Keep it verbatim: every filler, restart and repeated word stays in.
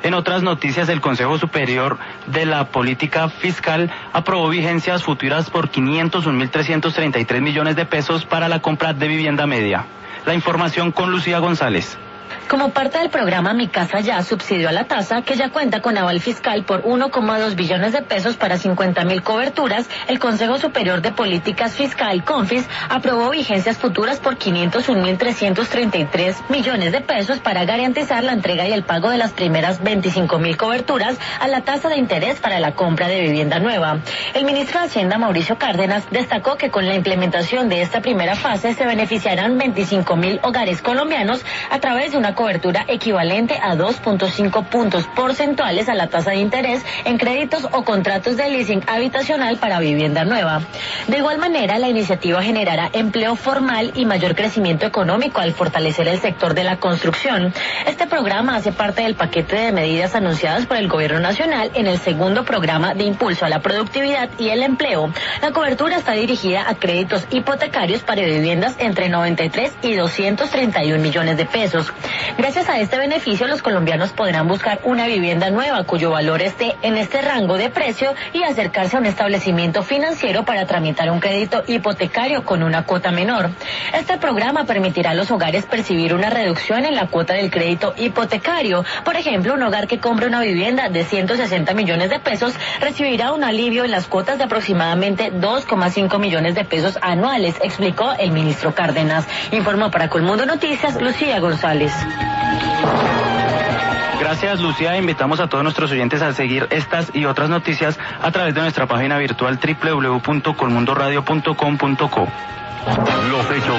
En otras noticias, el Consejo Superior de la Política Fiscal aprobó vigencias futuras por quinientos un mil trescientos treinta y tres millones de pesos para la compra de vivienda media. La información con Lucía González. Como parte del programa Mi Casa Ya, subsidio a la tasa, que ya cuenta con aval fiscal por uno coma dos billones de pesos para cincuenta mil coberturas, el Consejo Superior de Políticas Fiscal, CONFIS, aprobó vigencias futuras por quinientos un mil trescientos treinta y tres millones de pesos para garantizar la entrega y el pago de las primeras veinticinco mil coberturas a la tasa de interés para la compra de vivienda nueva. El ministro de Hacienda, Mauricio Cárdenas, destacó que con la implementación de esta primera fase se beneficiarán veinticinco mil hogares colombianos a través de una cobertura equivalente a dos punto cinco puntos porcentuales a la tasa de interés en créditos o contratos de leasing habitacional para vivienda nueva. De igual manera, la iniciativa generará empleo formal y mayor crecimiento económico al fortalecer el sector de la construcción. Este programa hace parte del paquete de medidas anunciadas por el Gobierno Nacional en el segundo programa de impulso a la productividad y el empleo. La cobertura está dirigida a créditos hipotecarios para viviendas entre noventa y tres y doscientos treinta y un millones de pesos. Gracias a este beneficio, los colombianos podrán buscar una vivienda nueva cuyo valor esté en este rango de precio y acercarse a un establecimiento financiero para tramitar un crédito hipotecario con una cuota menor. Este programa permitirá a los hogares percibir una reducción en la cuota del crédito hipotecario. Por ejemplo, un hogar que compre una vivienda de ciento sesenta millones de pesos recibirá un alivio en las cuotas de aproximadamente dos coma cinco millones de pesos anuales, explicó el ministro Cárdenas. Informó para Colmundo Noticias, Lucía González. Gracias, Lucía. Invitamos a todos nuestros oyentes a seguir estas y otras noticias a través de nuestra página virtual doble u doble u doble u punto colmundoradio punto com punto co. Los hechos